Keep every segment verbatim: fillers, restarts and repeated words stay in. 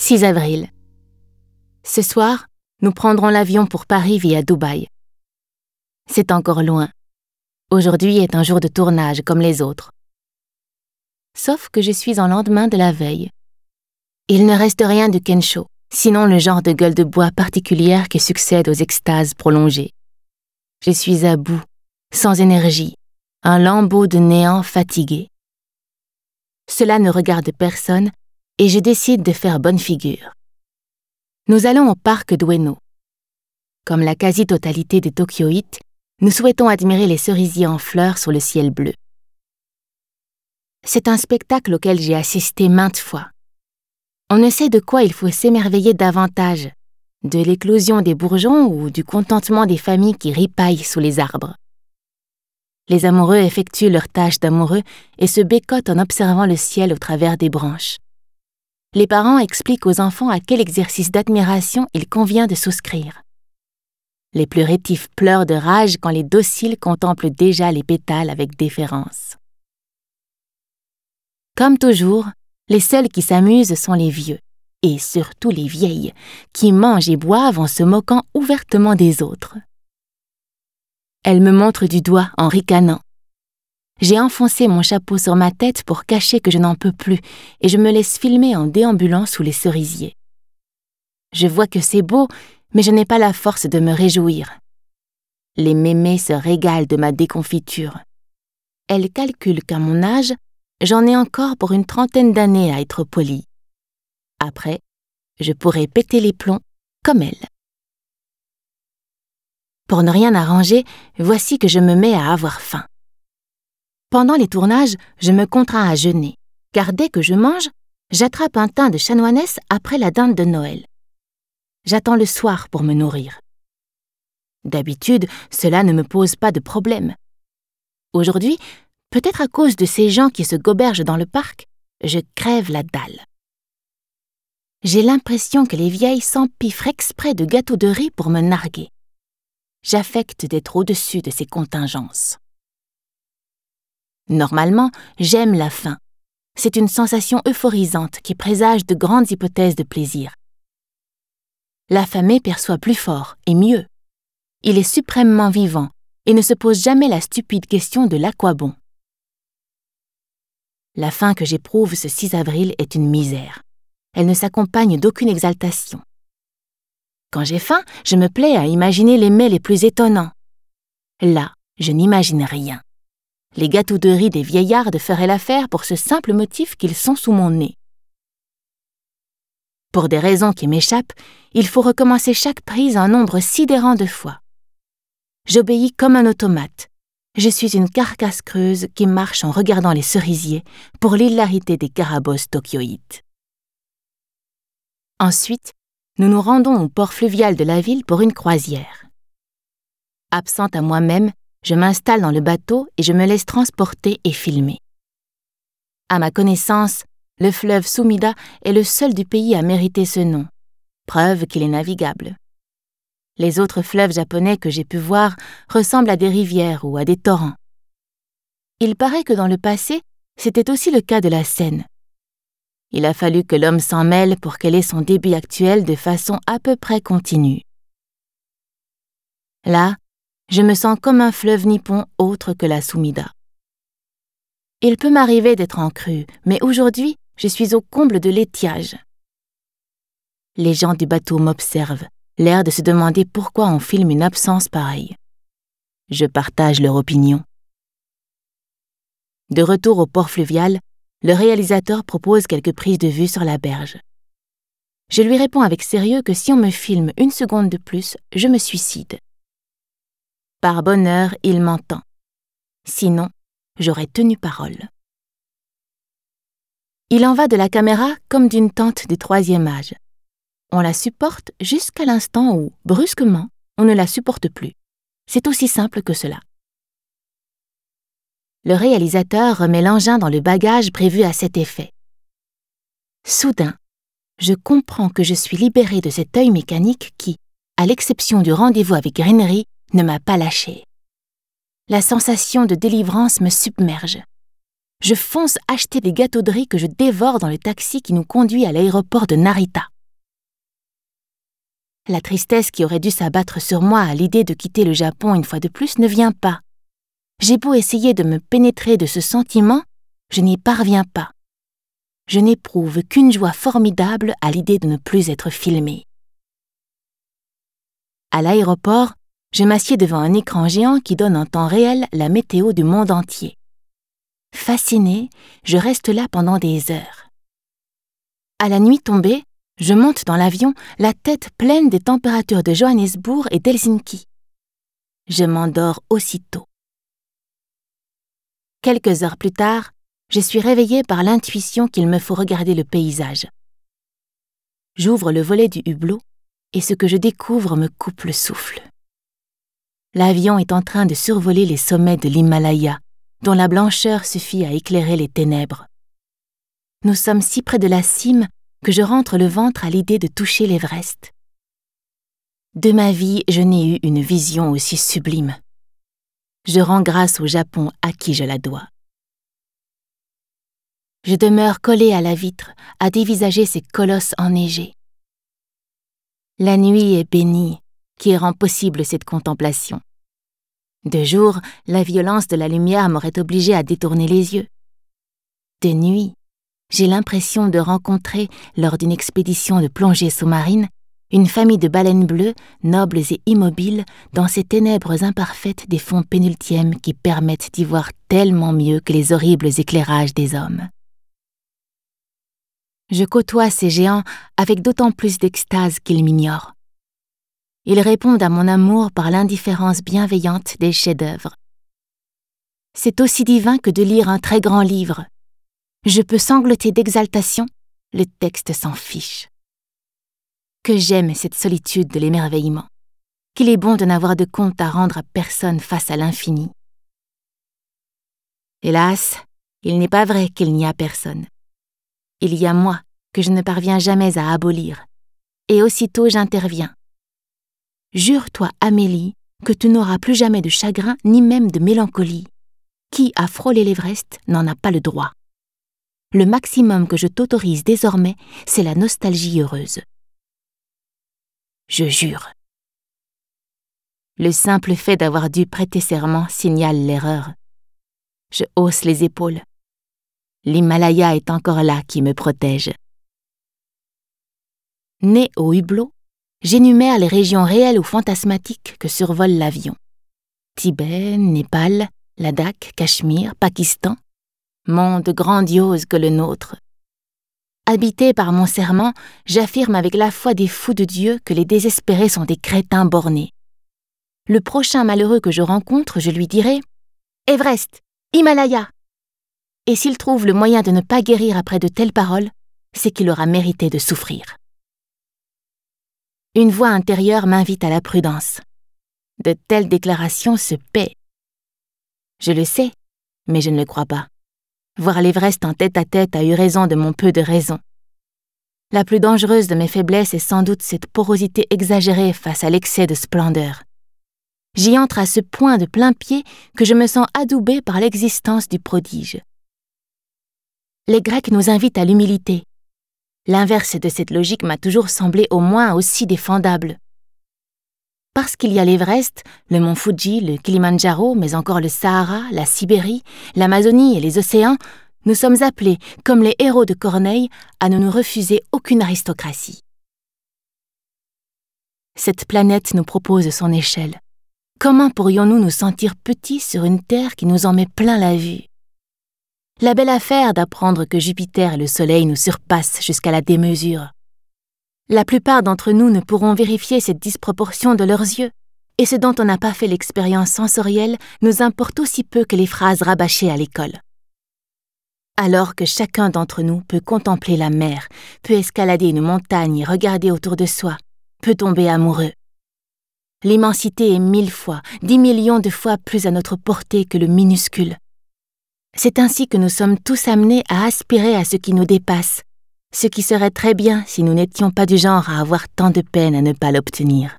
six avril. Ce soir, nous prendrons l'avion pour Paris via Dubaï. C'est encore loin. Aujourd'hui est un jour de tournage comme les autres. Sauf que je suis en lendemain de la veille. Il ne reste rien du Kensho, sinon le genre de gueule de bois particulière qui succède aux extases prolongées. Je suis à bout, sans énergie, un lambeau de néant fatigué. Cela ne regarde personne et je décide de faire bonne figure. Nous allons au parc d'Ueno. Comme la quasi-totalité des Tokyoïtes, nous souhaitons admirer les cerisiers en fleurs sur le ciel bleu. C'est un spectacle auquel j'ai assisté maintes fois. On ne sait de quoi il faut s'émerveiller davantage, de l'éclosion des bourgeons ou du contentement des familles qui ripaillent sous les arbres. Les amoureux effectuent leurs tâches d'amoureux et se bécotent en observant le ciel au travers des branches. Les parents expliquent aux enfants à quel exercice d'admiration il convient de souscrire. Les plus rétifs pleurent de rage quand les dociles contemplent déjà les pétales avec déférence. Comme toujours, les seuls qui s'amusent sont les vieux, et surtout les vieilles, qui mangent et boivent en se moquant ouvertement des autres. Elles me montrent du doigt en ricanant. J'ai enfoncé mon chapeau sur ma tête pour cacher que je n'en peux plus, et je me laisse filmer en déambulant sous les cerisiers. Je vois que c'est beau, mais je n'ai pas la force de me réjouir. Les mémés se régalent de ma déconfiture. Elles calculent qu'à mon âge, j'en ai encore pour une trentaine d'années à être polie. Après, je pourrai péter les plombs comme elles. Pour ne rien arranger, voici que je me mets à avoir faim. Pendant les tournages, je me contrains à jeûner, car dès que je mange, j'attrape un teint de chanoinesse après la dinde de Noël. J'attends le soir pour me nourrir. D'habitude, cela ne me pose pas de problème. Aujourd'hui, peut-être à cause de ces gens qui se gobergent dans le parc, je crève la dalle. J'ai l'impression que les vieilles s'empiffrent exprès de gâteaux de riz pour me narguer. J'affecte d'être au-dessus de ces contingences. Normalement, j'aime la faim. C'est une sensation euphorisante qui présage de grandes hypothèses de plaisir. L'affamé perçoit plus fort et mieux. Il est suprêmement vivant et ne se pose jamais la stupide question de l'à quoi bon. La faim que j'éprouve ce six avril est une misère. Elle ne s'accompagne d'aucune exaltation. Quand j'ai faim, je me plais à imaginer les mets les plus étonnants. Là, je n'imagine rien. Les gâteaux de riz des vieillardes feraient l'affaire pour ce simple motif qu'ils sont sous mon nez. Pour des raisons qui m'échappent, il faut recommencer chaque prise un nombre sidérant de fois. J'obéis comme un automate. Je suis une carcasse creuse qui marche en regardant les cerisiers pour l'hilarité des carabosses tokyoïtes. Ensuite, nous nous rendons au port fluvial de la ville pour une croisière. Absente à moi-même, je m'installe dans le bateau et je me laisse transporter et filmer. À ma connaissance, le fleuve Sumida est le seul du pays à mériter ce nom, preuve qu'il est navigable. Les autres fleuves japonais que j'ai pu voir ressemblent à des rivières ou à des torrents. Il paraît que dans le passé, c'était aussi le cas de la Seine. Il a fallu que l'homme s'en mêle pour qu'elle ait son débit actuel de façon à peu près continue. Là, je me sens comme un fleuve nippon autre que la Sumida. Il peut m'arriver d'être en crue, mais aujourd'hui, je suis au comble de l'étiage. Les gens du bateau m'observent, l'air de se demander pourquoi on filme une absence pareille. Je partage leur opinion. De retour au port fluvial, le réalisateur propose quelques prises de vue sur la berge. Je lui réponds avec sérieux que si on me filme une seconde de plus, je me suicide. Par bonheur, il m'entend. Sinon, j'aurais tenu parole. Il en va de la caméra comme d'une tante du troisième âge. On la supporte jusqu'à l'instant où, brusquement, on ne la supporte plus. C'est aussi simple que cela. Le réalisateur remet l'engin dans le bagage prévu à cet effet. Soudain, je comprends que je suis libérée de cet œil mécanique qui, à l'exception du rendez-vous avec Greenery, ne m'a pas lâchée. La sensation de délivrance me submerge. Je fonce acheter des gâteaux de riz que je dévore dans le taxi qui nous conduit à l'aéroport de Narita. La tristesse qui aurait dû s'abattre sur moi à l'idée de quitter le Japon une fois de plus ne vient pas. J'ai beau essayer de me pénétrer de ce sentiment, je n'y parviens pas. Je n'éprouve qu'une joie formidable à l'idée de ne plus être filmée. À l'aéroport, je m'assieds devant un écran géant qui donne en temps réel la météo du monde entier. Fascinée, je reste là pendant des heures. À la nuit tombée, je monte dans l'avion, la tête pleine des températures de Johannesburg et d'Helsinki. Je m'endors aussitôt. Quelques heures plus tard, je suis réveillée par l'intuition qu'il me faut regarder le paysage. J'ouvre le volet du hublot et ce que je découvre me coupe le souffle. L'avion est en train de survoler les sommets de l'Himalaya, dont la blancheur suffit à éclairer les ténèbres. Nous sommes si près de la cime que je rentre le ventre à l'idée de toucher l'Everest. De ma vie, je n'ai eu une vision aussi sublime. Je rends grâce au Japon à qui je la dois. Je demeure collée à la vitre, à dévisager ces colosses enneigés. La nuit est bénie, qui rend possible cette contemplation. De jour, la violence de la lumière m'aurait obligée à détourner les yeux. De nuit, j'ai l'impression de rencontrer, lors d'une expédition de plongée sous-marine, une famille de baleines bleues, nobles et immobiles, dans ces ténèbres imparfaites des fonds pénultièmes qui permettent d'y voir tellement mieux que les horribles éclairages des hommes. Je côtoie ces géants avec d'autant plus d'extase qu'ils m'ignorent. Ils répondent à mon amour par l'indifférence bienveillante des chefs-d'œuvre. C'est aussi divin que de lire un très grand livre. Je peux sangloter d'exaltation, le texte s'en fiche. Que j'aime cette solitude de l'émerveillement, qu'il est bon de n'avoir de compte à rendre à personne face à l'infini. Hélas, il n'est pas vrai qu'il n'y a personne. Il y a moi que je ne parviens jamais à abolir, et aussitôt j'interviens. Jure-toi, Amélie, que tu n'auras plus jamais de chagrin ni même de mélancolie. Qui a frôlé l'Everest n'en a pas le droit. Le maximum que je t'autorise désormais, c'est la nostalgie heureuse. Je jure. Le simple fait d'avoir dû prêter serment signale l'erreur. Je hausse les épaules. L'Himalaya est encore là qui me protège. Né au hublot, j'énumère les régions réelles ou fantasmatiques que survole l'avion. Tibet, Népal, Ladakh, Cachemire, Pakistan, monde grandiose que le nôtre. Habité par mon serment, j'affirme avec la foi des fous de Dieu que les désespérés sont des crétins bornés. Le prochain malheureux que je rencontre, je lui dirai « Everest, Himalaya !» Et s'il trouve le moyen de ne pas guérir après de telles paroles, c'est qu'il aura mérité de souffrir. Une voix intérieure m'invite à la prudence. De telles déclarations se paient. Je le sais, mais je ne le crois pas. Voir l'Everest en tête-à-tête a eu raison de mon peu de raison. La plus dangereuse de mes faiblesses est sans doute cette porosité exagérée face à l'excès de splendeur. J'y entre à ce point de plein pied que je me sens adoubée par l'existence du prodige. Les Grecs nous invitent à l'humilité. L'inverse de cette logique m'a toujours semblé au moins aussi défendable. Parce qu'il y a l'Everest, le mont Fuji, le Kilimandjaro, mais encore le Sahara, la Sibérie, l'Amazonie et les océans, nous sommes appelés, comme les héros de Corneille, à ne nous refuser aucune aristocratie. Cette planète nous propose son échelle. Comment pourrions-nous nous sentir petits sur une terre qui nous en met plein la vue? La belle affaire d'apprendre que Jupiter et le Soleil nous surpassent jusqu'à la démesure. La plupart d'entre nous ne pourront vérifier cette disproportion de leurs yeux, et ce dont on n'a pas fait l'expérience sensorielle nous importe aussi peu que les phrases rabâchées à l'école. Alors que chacun d'entre nous peut contempler la mer, peut escalader une montagne et regarder autour de soi, peut tomber amoureux. L'immensité est mille fois, dix millions de fois plus à notre portée que le minuscule. C'est ainsi que nous sommes tous amenés à aspirer à ce qui nous dépasse, ce qui serait très bien si nous n'étions pas du genre à avoir tant de peine à ne pas l'obtenir.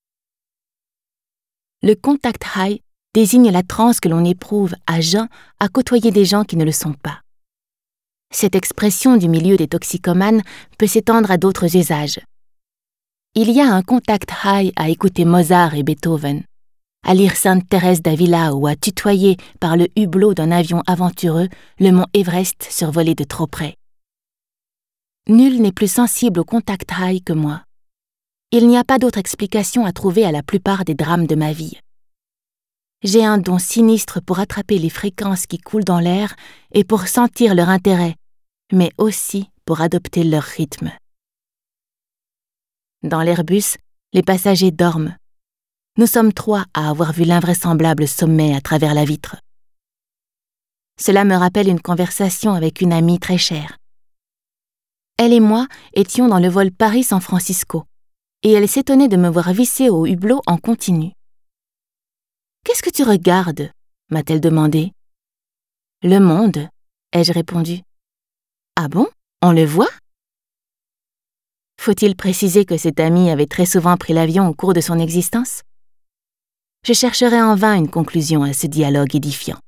Le contact high désigne la transe que l'on éprouve à jeun à côtoyer des gens qui ne le sont pas. Cette expression du milieu des toxicomanes peut s'étendre à d'autres usages. Il y a un contact high à écouter Mozart et Beethoven, à lire Sainte Thérèse d'Avila ou à tutoyer par le hublot d'un avion aventureux le mont Everest survolé de trop près. Nul n'est plus sensible au contact high que moi. Il n'y a pas d'autre explication à trouver à la plupart des drames de ma vie. J'ai un don sinistre pour attraper les fréquences qui coulent dans l'air et pour sentir leur intérêt, mais aussi pour adopter leur rythme. Dans l'Airbus, les passagers dorment. Nous sommes trois à avoir vu l'invraisemblable sommet à travers la vitre. Cela me rappelle une conversation avec une amie très chère. Elle et moi étions dans le vol Paris-San Francisco, et elle s'étonnait de me voir visser au hublot en continu. « Qu'est-ce que tu regardes ?» m'a-t-elle demandé. « Le monde, » ai-je répondu. « Ah bon, on le voit ?» Faut-il préciser que cette amie avait très souvent pris l'avion au cours de son existence ? Je chercherai en vain une conclusion à ce dialogue édifiant.